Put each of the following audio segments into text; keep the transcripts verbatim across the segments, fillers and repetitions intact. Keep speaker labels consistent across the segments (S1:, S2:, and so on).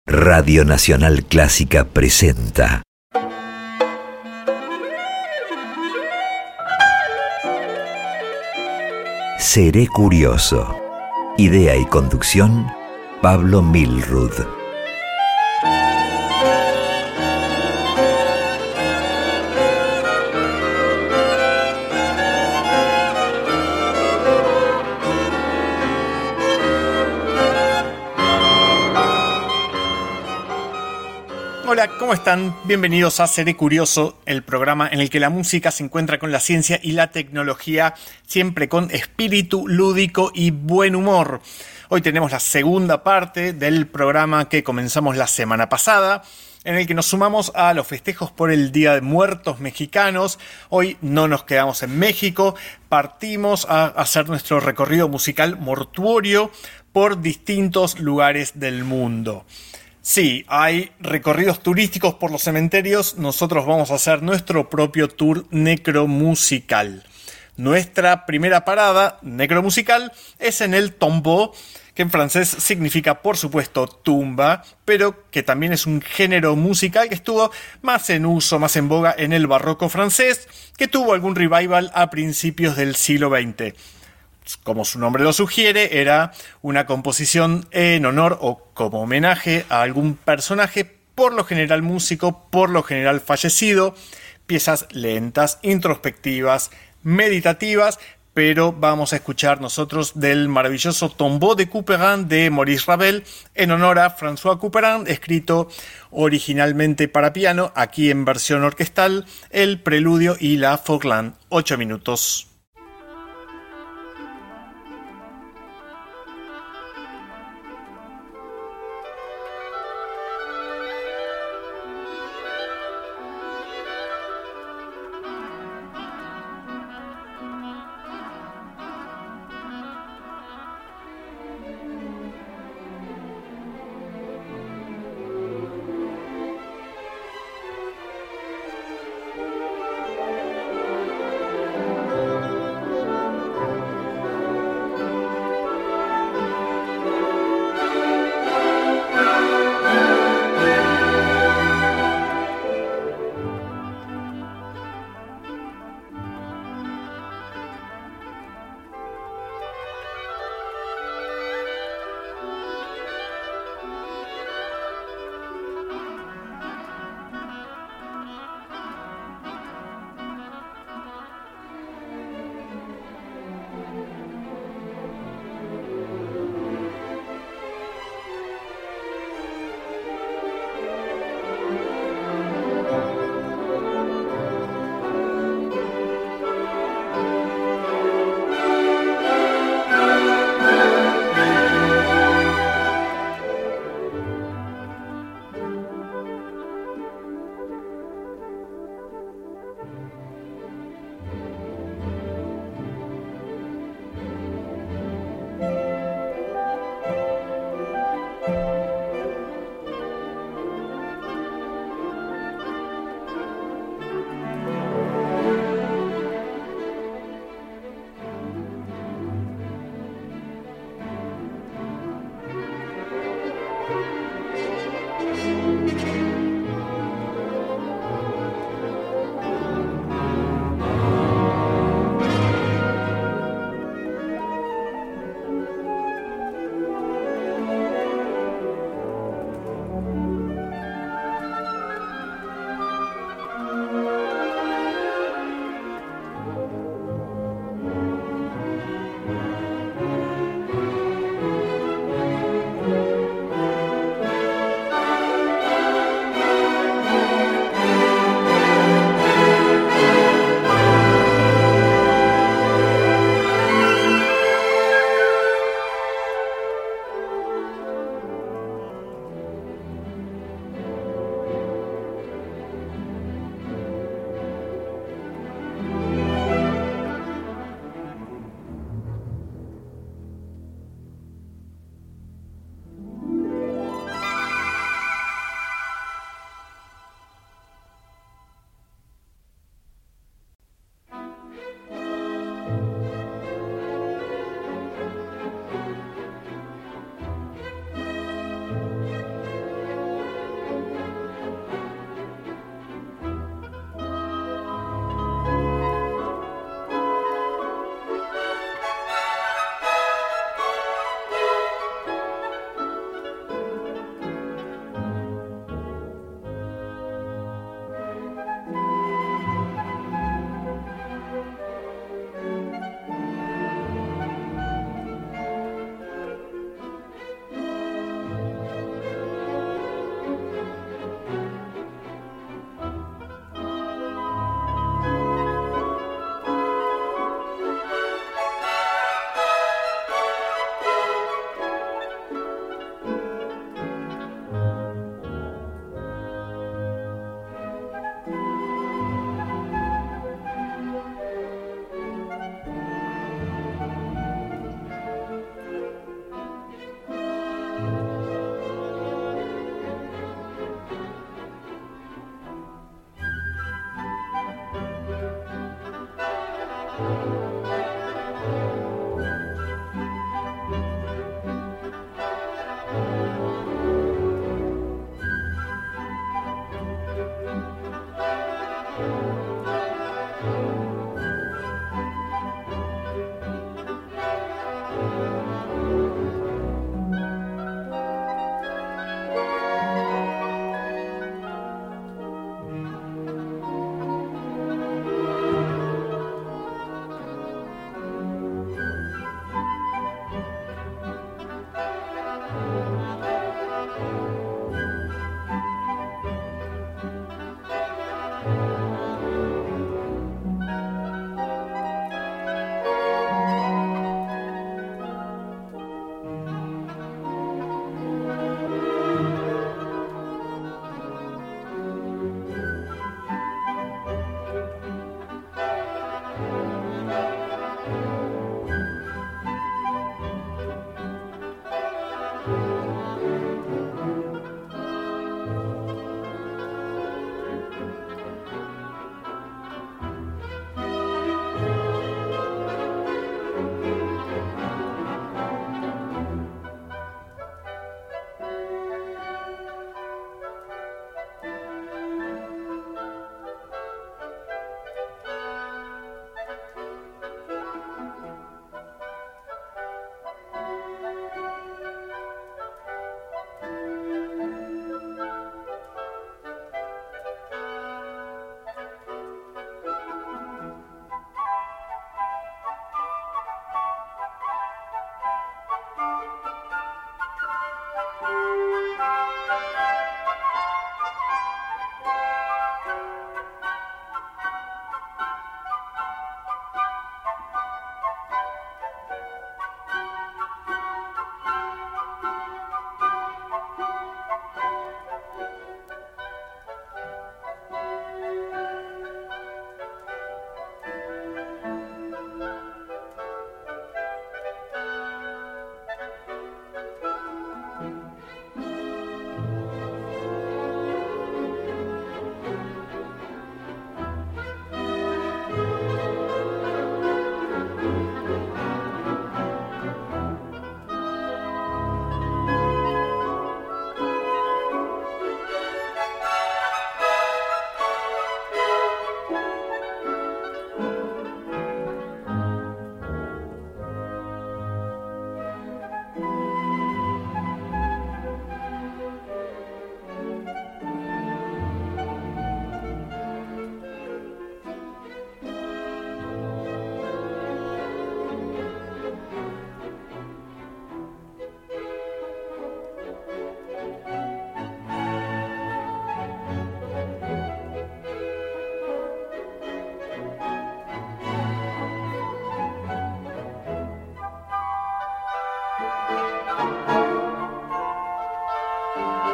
S1: Radio Nacional Clásica presenta Seré Curioso. Idea y conducción, Pablo Milrud.
S2: Hola, ¿cómo están? Bienvenidos a Seré Curioso, el programa en el que la música se encuentra con la ciencia y la tecnología, siempre con espíritu lúdico y buen humor. Hoy tenemos la segunda parte del programa que comenzamos la semana pasada, en el que nos sumamos a los festejos por el Día de Muertos mexicanos. Hoy no nos quedamos en México, partimos a hacer nuestro recorrido musical mortuorio por distintos lugares del mundo. Sí, hay recorridos turísticos por los cementerios. Nosotros vamos a hacer nuestro propio tour necromusical. Nuestra primera parada necromusical es en el tombeau, que en francés significa, por supuesto, tumba, pero que también es un género musical que estuvo más en uso, más en boga en el barroco francés, que tuvo algún revival a principios del siglo veinte. Como su nombre lo sugiere, era una composición en honor o como homenaje a algún personaje, por lo general músico, por lo general fallecido, piezas lentas, introspectivas, meditativas, pero vamos a escuchar nosotros del maravilloso Tombeau de Couperin de Maurice Ravel, en honor a François Couperin, escrito originalmente para piano, aquí en versión orquestal, el preludio y la Fogland, ocho minutos.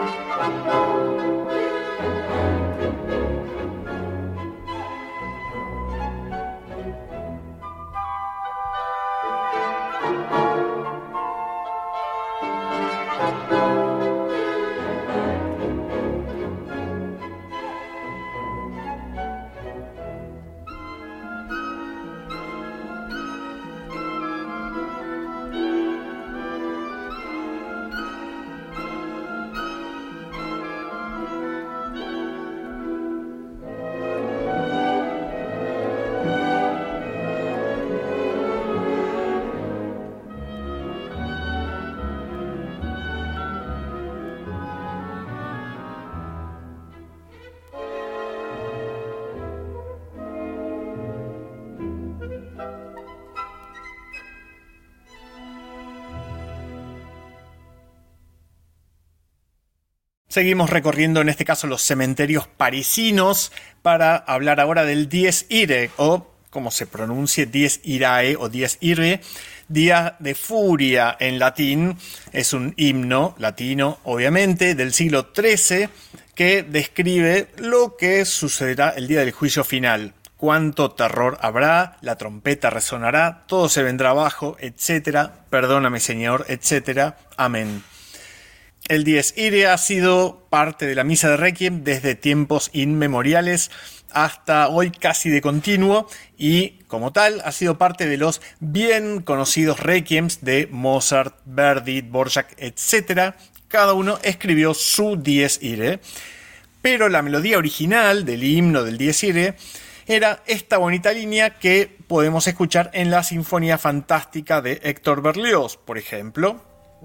S2: Seguimos recorriendo en este caso los cementerios parisinos para hablar ahora del Dies Irae, o como se pronuncie, Dies Irae o Dies Irae, Día de Furia en latín. Es un himno latino, obviamente, del siglo trece que describe lo que sucederá el día del juicio final. Cuánto terror habrá, la trompeta resonará, todo se vendrá abajo, etcétera. Perdóname, Señor, etcétera. Amén. El Dies Irae ha sido parte de la misa de Requiem desde tiempos inmemoriales hasta hoy casi de continuo, y como tal ha sido parte de los bien conocidos Requiems de Mozart, Verdi, Dvorak, etcétera. Cada uno escribió su Dies Irae, pero la melodía original del himno del Dies Irae era esta bonita línea que podemos escuchar en la Sinfonía Fantástica de Héctor Berlioz, por ejemplo.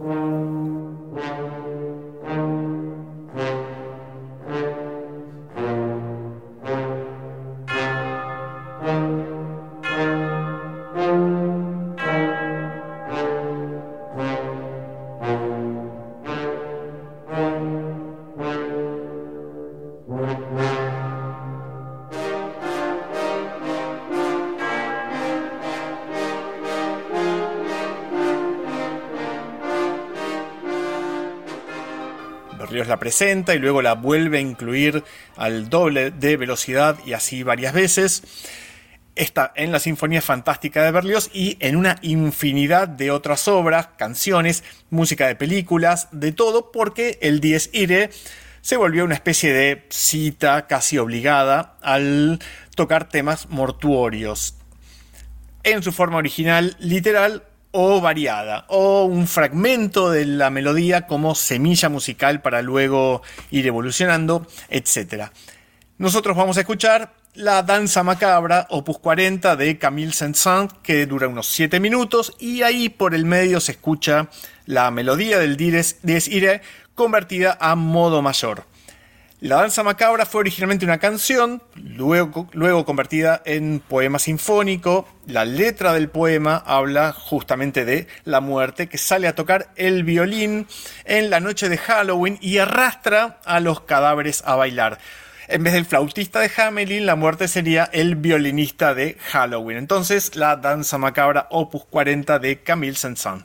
S2: Berlioz la presenta y luego la vuelve a incluir al doble de velocidad y así varias veces. Está en la Sinfonía Fantástica de Berlioz y en una infinidad de otras obras, canciones, música de películas, de todo, porque el Dies Irae se volvió una especie de cita casi obligada al tocar temas mortuorios, en su forma original literal o variada, o un fragmento de la melodía como semilla musical para luego ir evolucionando, etcétera. Nosotros vamos a escuchar la Danza Macabra, opus cuarenta de Camille Saint-Saëns, que dura unos siete minutos, y ahí por el medio se escucha la melodía del Dies, Dies Irae convertida a modo mayor. La Danza Macabra fue originalmente una canción, luego, luego convertida en poema sinfónico. La letra del poema habla justamente de la muerte que sale a tocar el violín en la noche de Halloween y arrastra a los cadáveres a bailar. En vez del flautista de Hamelin, la muerte sería el violinista de Halloween. Entonces, la Danza Macabra, opus cuarenta de Camille Saint-Saëns.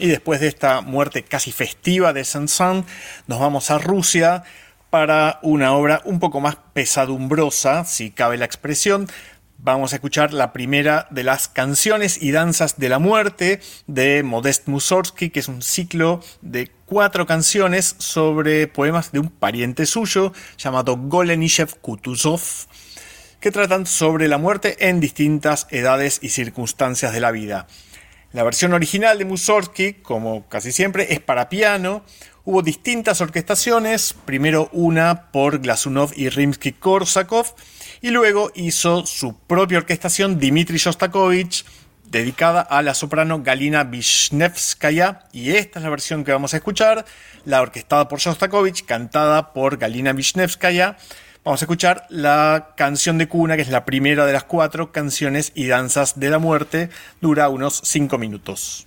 S2: Y después de esta muerte casi festiva de Saint-Saëns, nos vamos a Rusia para una obra un poco más pesadumbrosa, si cabe la expresión. Vamos a escuchar la primera de las canciones y danzas de la muerte de Modest Mussorgsky, que es un ciclo de cuatro canciones sobre poemas de un pariente suyo llamado Golenishev-Kutuzov, que tratan sobre la muerte en distintas edades y circunstancias de la vida. La versión original de Mussorgsky, como casi siempre, es para piano. Hubo distintas orquestaciones, primero una por Glazunov y Rimsky-Korsakov, y luego hizo su propia orquestación Dmitri Shostakovich, dedicada a la soprano Galina Vishnevskaya, y esta es la versión que vamos a escuchar, la orquestada por Shostakovich, cantada por Galina Vishnevskaya. Vamos a escuchar la canción de cuna, que es la primera de las cuatro canciones y danzas de la muerte. Dura unos cinco minutos.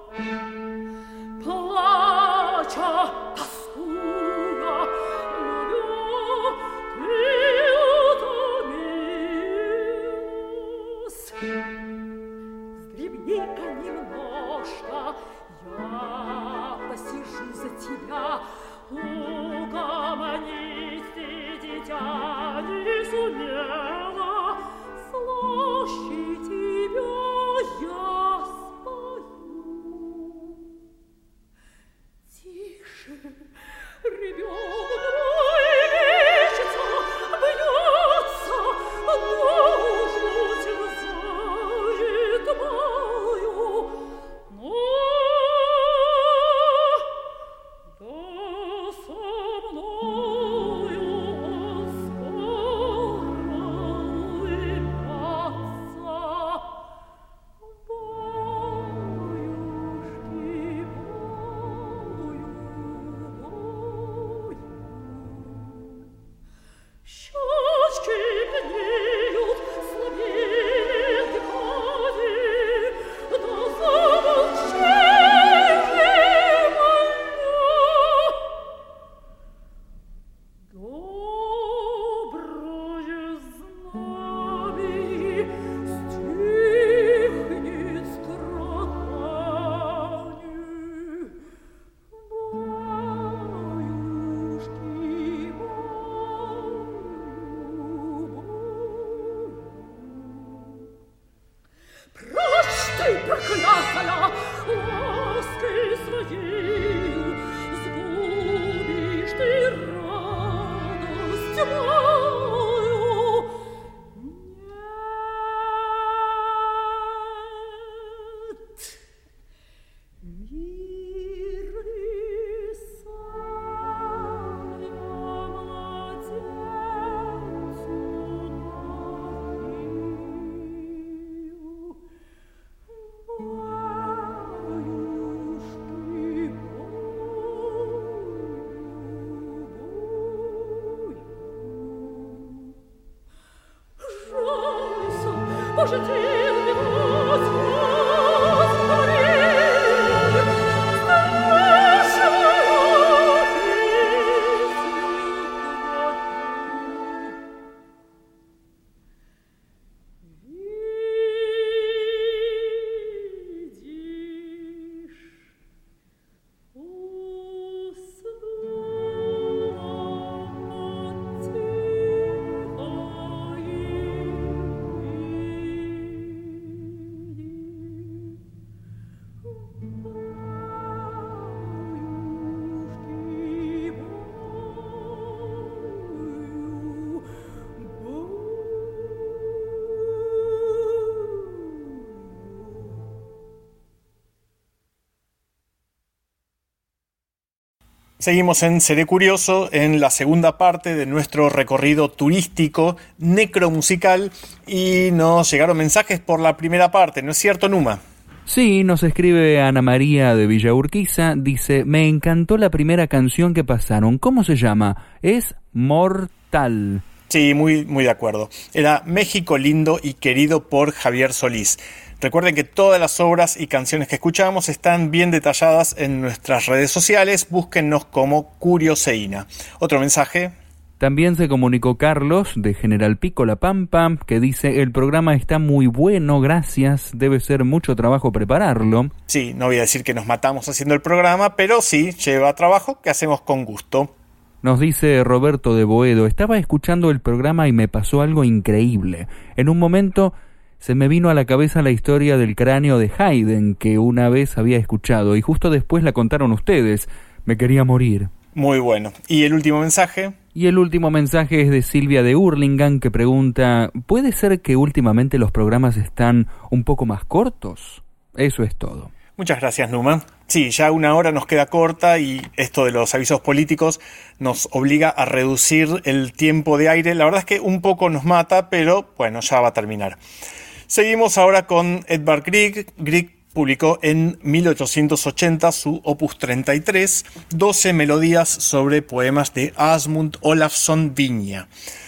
S3: Плача, тоскуя,
S2: Seguimos en Seré Curioso, en la segunda parte de nuestro recorrido turístico necromusical, y nos llegaron mensajes por la primera parte, ¿no es cierto, Numa?
S3: Sí, nos escribe Ana María de Villa Urquiza, dice: me encantó la primera canción que pasaron. ¿Cómo se llama? Es Mortal.
S2: Sí, muy, muy de acuerdo. Era México lindo y querido por Javier Solís. Recuerden que todas las obras y canciones que escuchamos están bien detalladas en nuestras redes sociales. Búsquennos como Curioseína. Otro mensaje.
S3: También se comunicó Carlos de General Pico La Pampa, que dice: el programa está muy bueno, gracias, debe ser mucho trabajo prepararlo.
S2: Sí, no voy a decir que nos matamos haciendo el programa, pero sí, lleva trabajo que hacemos con gusto.
S3: Nos dice Roberto de Boedo: estaba escuchando el programa y me pasó algo increíble. En un momento se me vino a la cabeza la historia del cráneo de Haydn, que una vez había escuchado, y justo después la contaron ustedes. Me quería morir.
S2: Muy bueno. ¿Y el último mensaje?
S3: Y el último mensaje es de Silvia de Hurlingham, que pregunta: ¿puede ser que últimamente los programas están un poco más cortos? Eso es todo.
S2: Muchas gracias, Numa. Sí, ya una hora nos queda corta y esto de los avisos políticos nos obliga a reducir el tiempo de aire. La verdad es que un poco nos mata, pero bueno, ya va a terminar. Seguimos ahora con Edvard Grieg. Grieg publicó en mil ochocientos ochenta su opus treinta y tres, doce melodías sobre poemas de Asmund Olafsson Viña.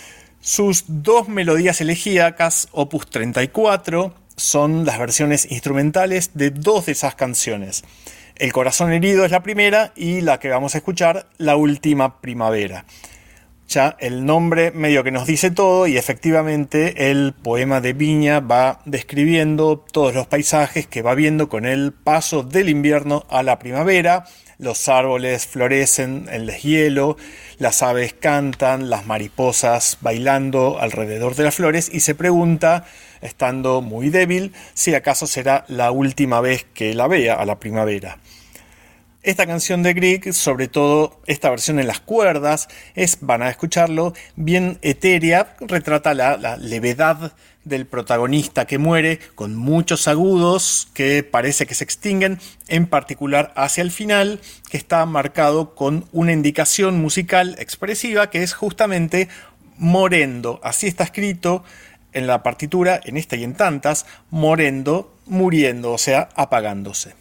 S2: Sus dos melodías elegíacas, opus treinta y cuatro, son las versiones instrumentales de dos de esas canciones. El corazón herido es la primera y la que vamos a escuchar, La última primavera. Ya el nombre medio que nos dice todo, y efectivamente el poema de Viña va describiendo todos los paisajes que va viendo con el paso del invierno a la primavera. Los árboles florecen, el deshielo, las aves cantan, las mariposas bailando alrededor de las flores, y se pregunta, estando muy débil, si acaso será la última vez que la vea a la primavera. Esta canción de Grieg, sobre todo esta versión en las cuerdas, es, van a escucharlo, bien etérea, retrata la, la levedad del protagonista que muere, con muchos agudos que parece que se extinguen, en particular hacia el final, que está marcado con una indicación musical expresiva que es justamente morendo. Así está escrito en la partitura, en esta y en tantas, morendo, muriendo, o sea, apagándose.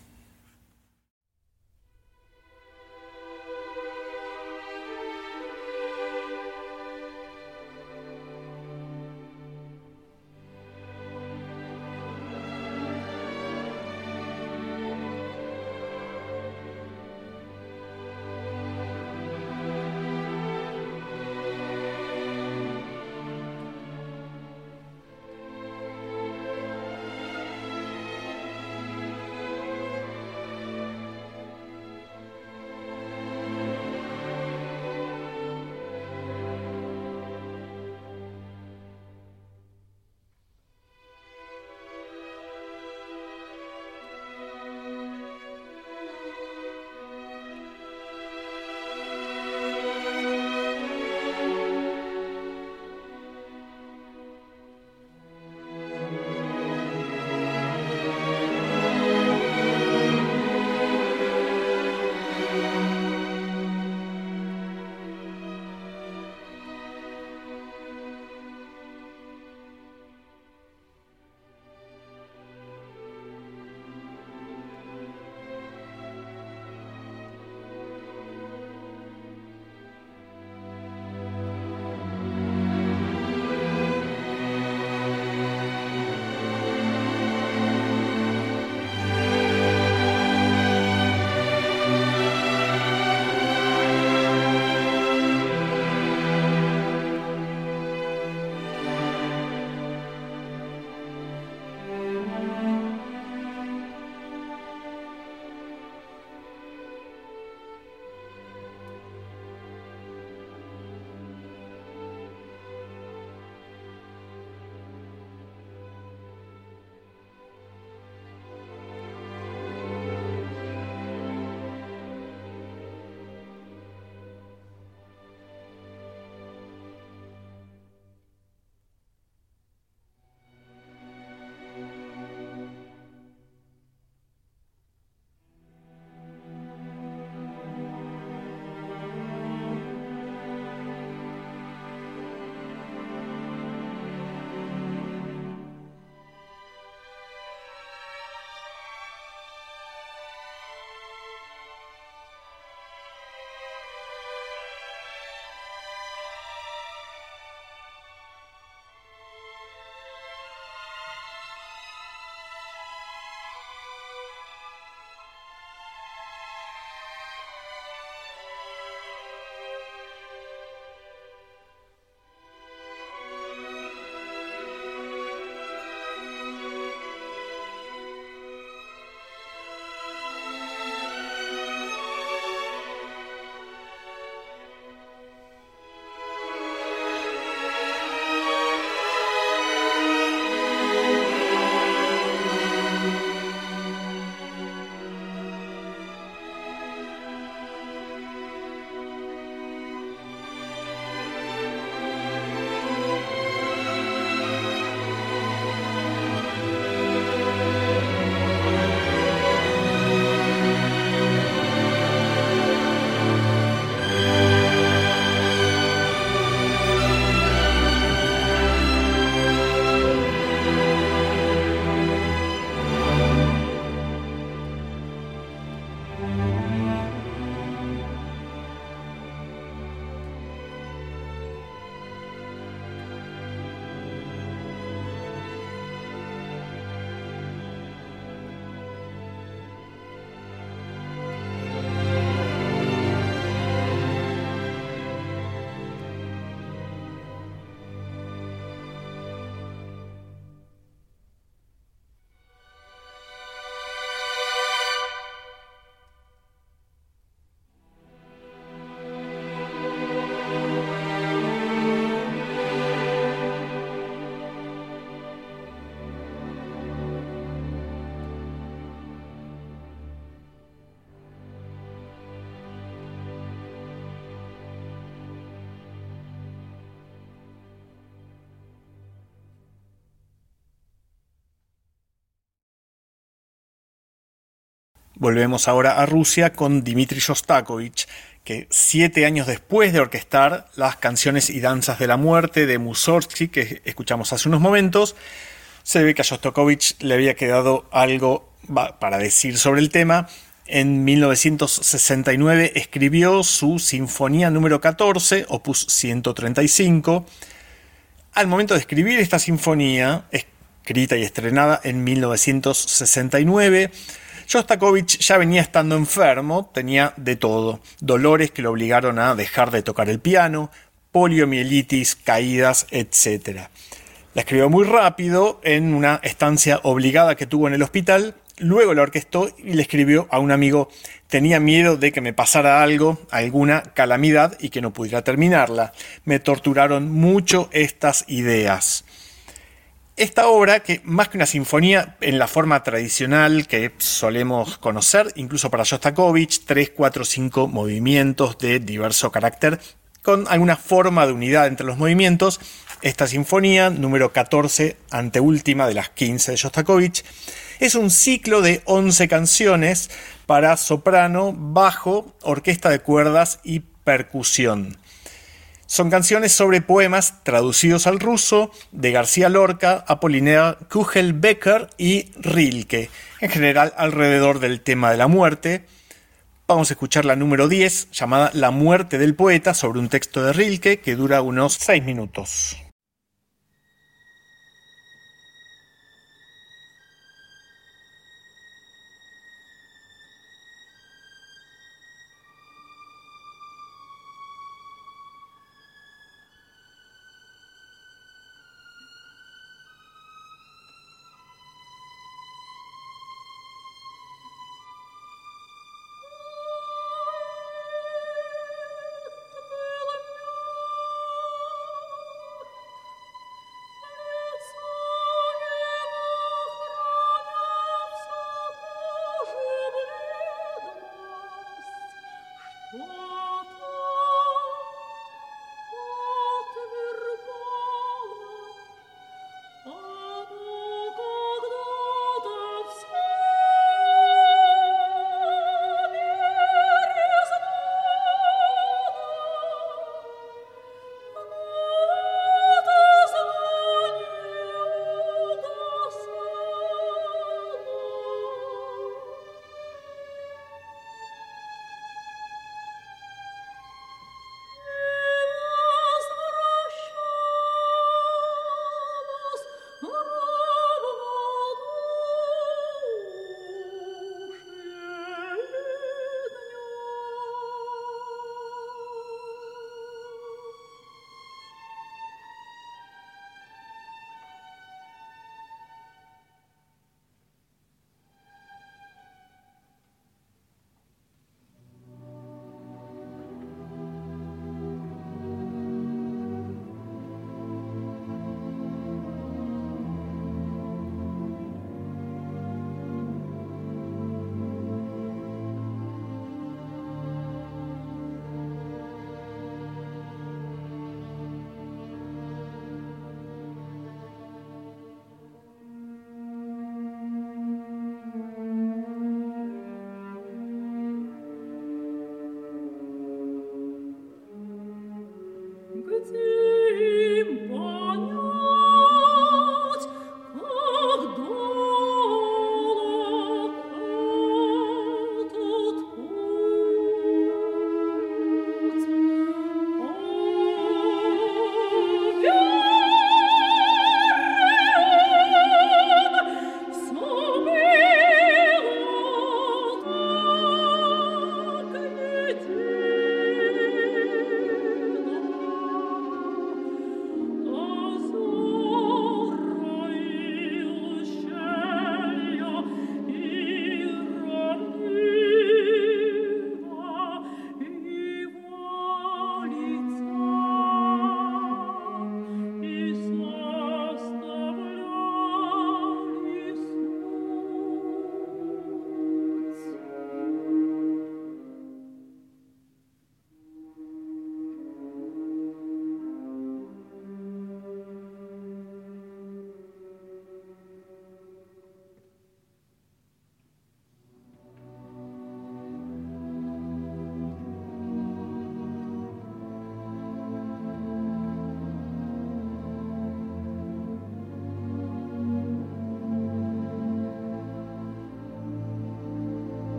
S2: Volvemos ahora a Rusia con Dmitri Shostakovich, que siete años después de orquestar las canciones y danzas de la muerte de Mussorgsky, que escuchamos hace unos momentos, se ve que a Shostakovich le había quedado algo para decir sobre el tema. En mil novecientos sesenta y nueve escribió su Sinfonía número catorce, opus ciento treinta y cinco. Al momento de escribir esta sinfonía, escrita y estrenada en mil novecientos sesenta y nueve, Shostakovich ya venía estando enfermo, tenía de todo, dolores que lo obligaron a dejar de tocar el piano, poliomielitis, caídas, etcétera. La escribió muy rápido en una estancia obligada que tuvo en el hospital, luego la orquestó y le escribió a un amigo: tenía miedo de que me pasara algo, alguna calamidad y que no pudiera terminarla. Me torturaron mucho estas ideas. Esta obra, que más que una sinfonía en la forma tradicional que solemos conocer, incluso para Shostakovich, tres, cuatro, cinco movimientos de diverso carácter, con alguna forma de unidad entre los movimientos, esta sinfonía, número catorce, anteúltima de las quince de Shostakovich, es un ciclo de once canciones para soprano, bajo, orquesta de cuerdas y percusión. Son canciones sobre poemas traducidos al ruso de García Lorca, Apollinaire Kugelbecker y Rilke, en general alrededor del tema de la muerte. Vamos a escuchar la número diez, llamada La muerte del poeta, sobre un texto de Rilke que dura unos seis minutos.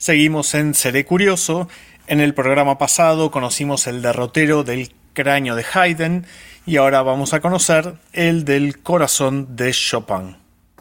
S2: Seguimos en Seré Curioso. En el programa pasado conocimos el derrotero del cráneo de Haydn y ahora vamos a conocer el del corazón de Chopin.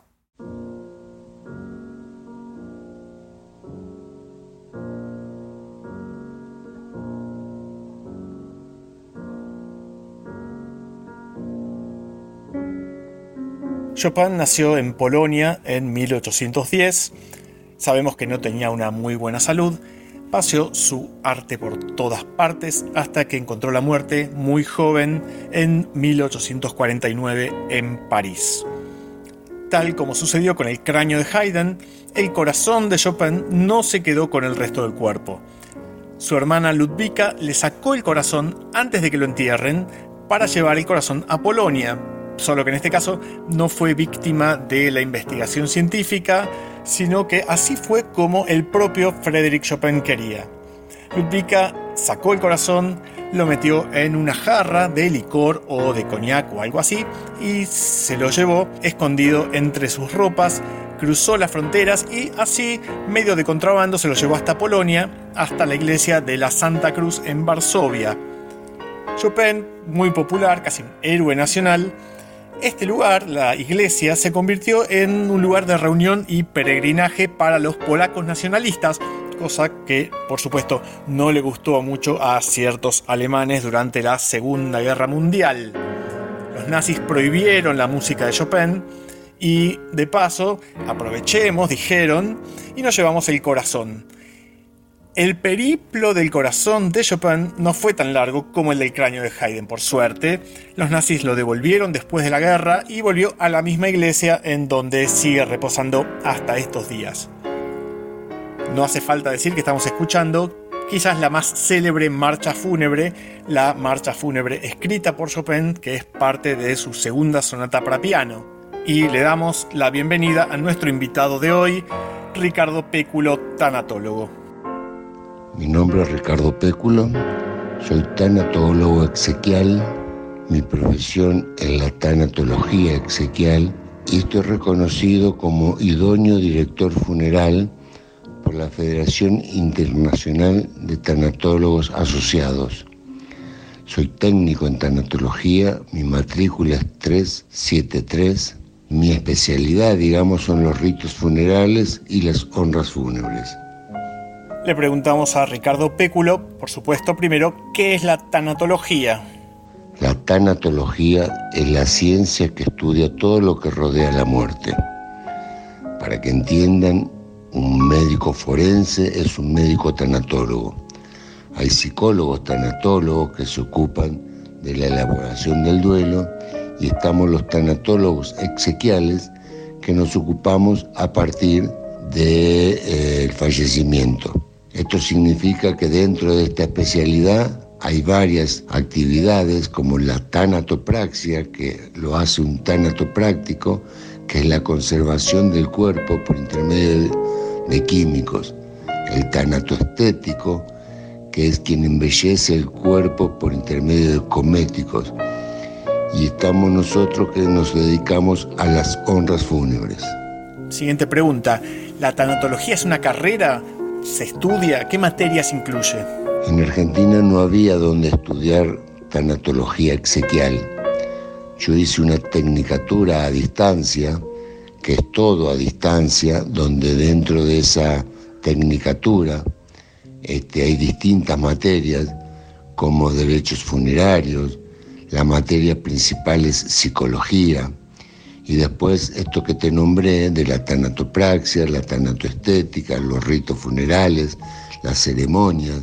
S2: Chopin nació en Polonia en mil ochocientos diez. Sabemos que no tenía una muy buena salud. Paseó su arte por todas partes hasta que encontró la muerte muy joven en mil ochocientos cuarenta y nueve en París. Tal como sucedió con el cráneo de Haydn, el corazón de Chopin no se quedó con el resto del cuerpo. Su hermana Ludwika le sacó el corazón antes de que lo entierren para llevar el corazón a Polonia. Solo que en este caso no fue víctima de la investigación científica, sino que así fue como el propio Frédéric Chopin quería. Ludwika sacó el corazón, lo metió en una jarra de licor o de coñac o algo así y se lo llevó escondido entre sus ropas, cruzó las fronteras y así, medio de contrabando, se lo llevó hasta Polonia, hasta la iglesia de la Santa Cruz en Varsovia. Chopin, muy popular, casi un héroe nacional. Este lugar, la iglesia, se convirtió en un lugar de reunión y peregrinaje para los polacos nacionalistas, cosa que, por supuesto, no le gustó mucho a ciertos alemanes durante la Segunda Guerra Mundial. Los nazis prohibieron la música de Chopin y, de paso, aprovechemos, dijeron, y nos llevamos el corazón. El periplo del corazón de Chopin no fue tan largo como el del cráneo de Haydn, por suerte. Los nazis lo devolvieron después de la guerra y volvió a la misma iglesia en donde sigue reposando hasta estos días. No hace falta decir que estamos escuchando quizás la más célebre marcha fúnebre, la marcha fúnebre escrita por Chopin, que es parte de su segunda sonata para piano. Y le damos la bienvenida a nuestro invitado de hoy, Ricardo Péculo, tanatólogo.
S4: Mi nombre es Ricardo Péculo, soy tanatólogo exequial, mi profesión es la tanatología exequial y estoy reconocido como idóneo director funeral por la Federación Internacional de Tanatólogos Asociados. Soy técnico en tanatología, mi matrícula es trescientos setenta y tres, mi especialidad, digamos, son los ritos funerales y las honras fúnebres.
S2: Le preguntamos a Ricardo Péculo, por supuesto, primero, ¿qué es la tanatología?
S4: La tanatología es la ciencia que estudia todo lo que rodea la muerte. Para que entiendan, un médico forense es un médico tanatólogo. Hay psicólogos tanatólogos que se ocupan de la elaboración del duelo y estamos los tanatólogos exequiales que nos ocupamos a partir del eh, fallecimiento. Esto significa que dentro de esta especialidad hay varias actividades como la tanatopraxia, que lo hace un tanatopráctico, que es la conservación del cuerpo por intermedio de químicos. El tanatoestético, que es quien embellece el cuerpo por intermedio de cosméticos. Y estamos nosotros que nos dedicamos a las honras fúnebres.
S2: Siguiente pregunta. ¿La tanatología es una carrera? ¿Se estudia? ¿Qué materias incluye?
S4: En Argentina no había donde estudiar tanatología exequial. Yo hice una tecnicatura a distancia, que es todo a distancia, donde dentro de esa tecnicatura este, hay distintas materias, como derechos funerarios, la materia principal es psicología, y después esto que te nombré de la tanatopraxia, la tanatoestética, los ritos funerales, las ceremonias.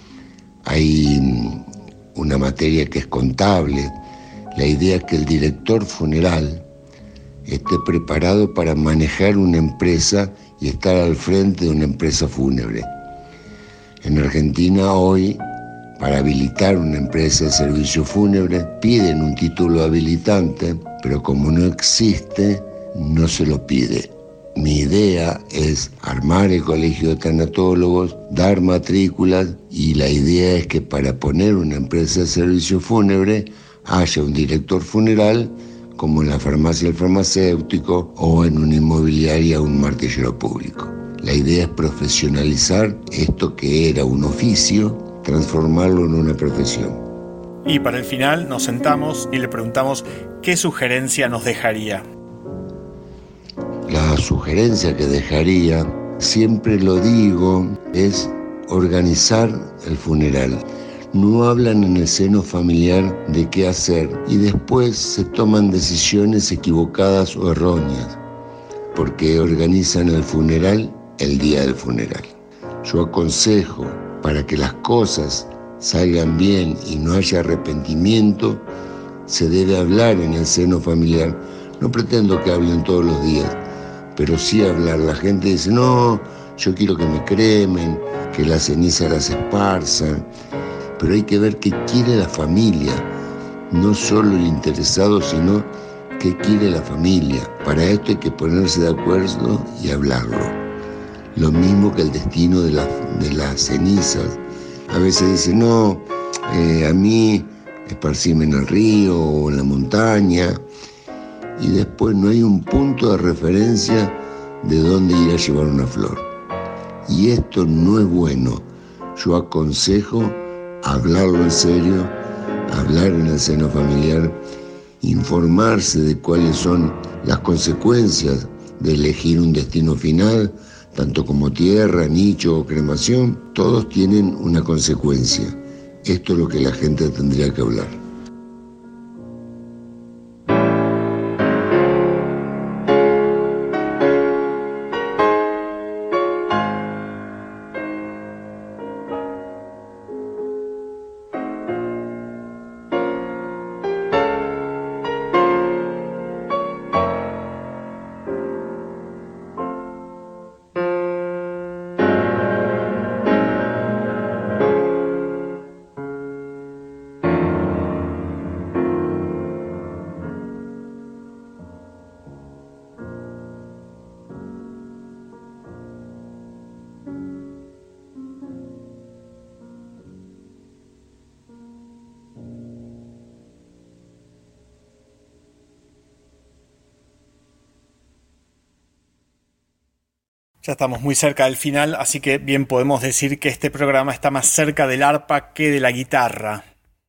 S4: Hay una materia que es contable. La idea es que el director funeral esté preparado para manejar una empresa y estar al frente de una empresa fúnebre. En Argentina hoy, para habilitar una empresa de servicio fúnebre, piden un título habilitante, pero como no existe, no se lo pide. Mi idea es armar el colegio de tanatólogos, dar matrículas, y la idea es que para poner una empresa de servicio fúnebre haya un director funeral, como en la farmacia del farmacéutico o en una inmobiliaria un martillero público. La idea es profesionalizar esto que era un oficio, transformarlo en una profesión.
S2: Y para el final nos sentamos y le preguntamos qué sugerencia nos dejaría.
S4: La sugerencia que dejaría, siempre lo digo, es organizar el funeral. No hablan en el seno familiar de qué hacer y después se toman decisiones equivocadas o erróneas, porque organizan el funeral el día del funeral. Yo aconsejo, para que las cosas salgan bien y no haya arrepentimiento, se debe hablar en el seno familiar. No pretendo que hablen todos los días, pero sí hablar. La gente dice, no, yo quiero que me cremen, que las cenizas las esparzan, pero hay que ver qué quiere la familia, no solo el interesado, sino qué quiere la familia. Para esto hay que ponerse de acuerdo y hablarlo. Lo mismo que el destino de, la, de las cenizas. A veces dicen, no, eh, a mí esparcirme en el río o en la montaña, y después no hay un punto de referencia de dónde ir a llevar una flor. Y esto no es bueno. Yo aconsejo hablarlo en serio, hablar en el seno familiar, informarse de cuáles son las consecuencias de elegir un destino final, tanto como tierra, nicho o cremación. Todos tienen una consecuencia. Esto es lo que la gente tendría que hablar.
S2: Ya estamos muy cerca del final, así que bien podemos decir que este programa está más cerca del arpa que de la guitarra.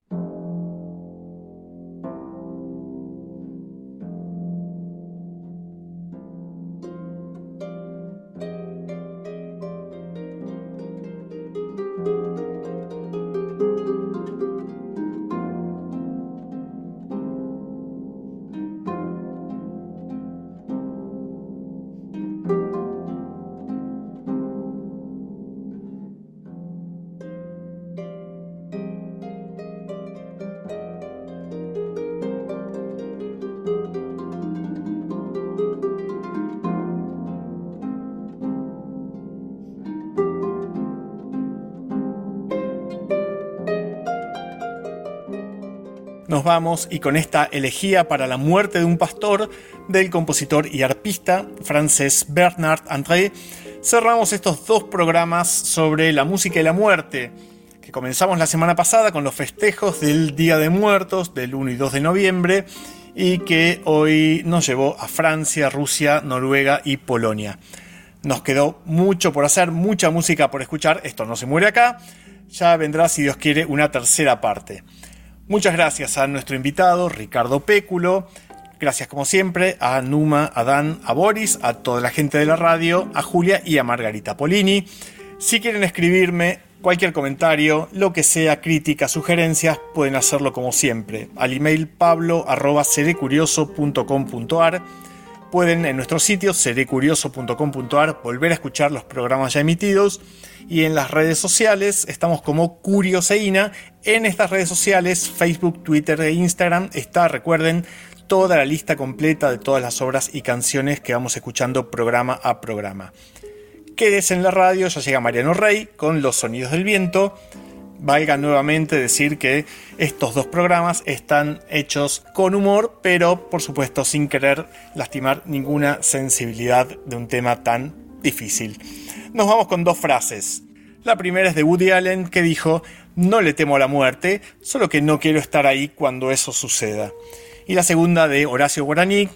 S2: Nos vamos y con esta elegía para la muerte de un pastor del compositor y arpista francés Bernard André, cerramos estos dos programas sobre la música y la muerte, que comenzamos la semana pasada con los festejos del Día de Muertos del uno y dos de noviembre y que hoy nos llevó a Francia, Rusia, Noruega y Polonia. Nos quedó mucho por hacer, mucha música por escuchar, esto no se muere acá, ya vendrá si Dios quiere una tercera parte. Muchas gracias a nuestro invitado, Ricardo Péculo. Gracias como siempre a Numa, a Dan, a Boris, a toda la gente de la radio, a Julia y a Margarita Polini. Si quieren escribirme cualquier comentario, lo que sea, críticas, sugerencias, pueden hacerlo como siempre. Al email pablo arroba serecurioso punto com punto ar. Pueden en nuestro sitio serecurioso punto com punto ar volver a escuchar los programas ya emitidos. Y en las redes sociales estamos como Curioseína. En estas redes sociales, Facebook, Twitter e Instagram, está, recuerden, toda la lista completa de todas las obras y canciones que vamos escuchando programa a programa. Quédese en la radio, ya llega Mariano Rey con Los Sonidos del Viento. Valga nuevamente decir que estos dos programas están hechos con humor, pero por supuesto sin querer lastimar ninguna sensibilidad de un tema tan difícil. Nos vamos con dos frases. La primera es de Woody Allen, que dijo: no le temo a la muerte, solo que no quiero estar ahí cuando eso suceda. Y la segunda de Horacio Guaraní,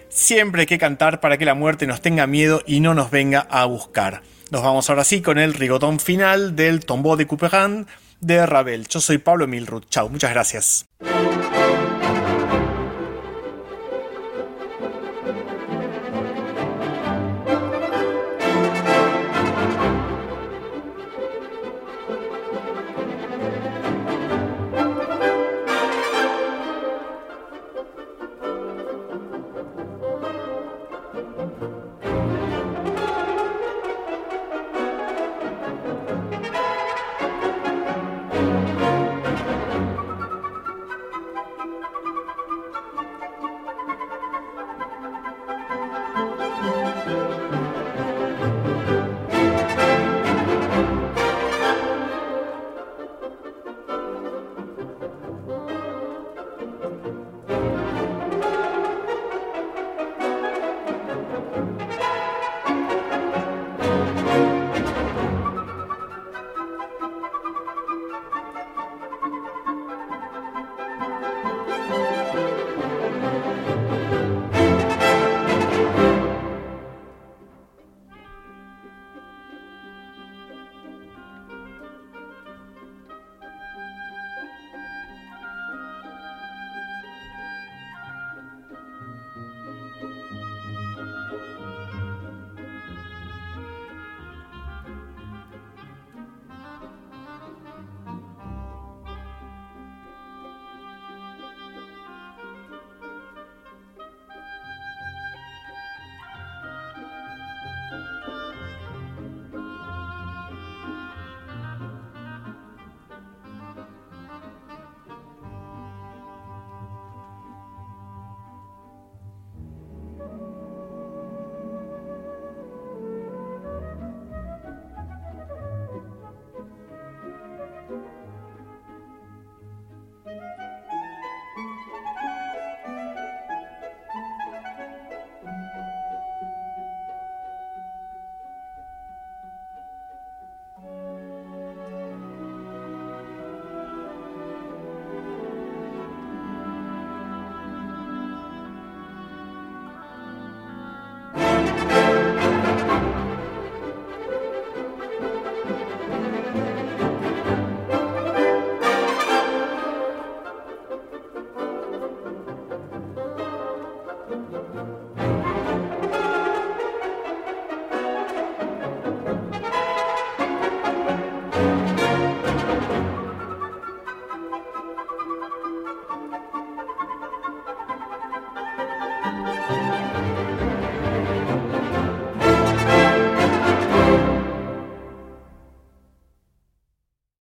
S2: Siempre hay que cantar para que la muerte nos tenga miedo y no nos venga a buscar. Nos vamos ahora sí con el rigotón final del Tombeau de Couperin de Ravel. Yo soy Pablo Milrud. Chau, muchas gracias.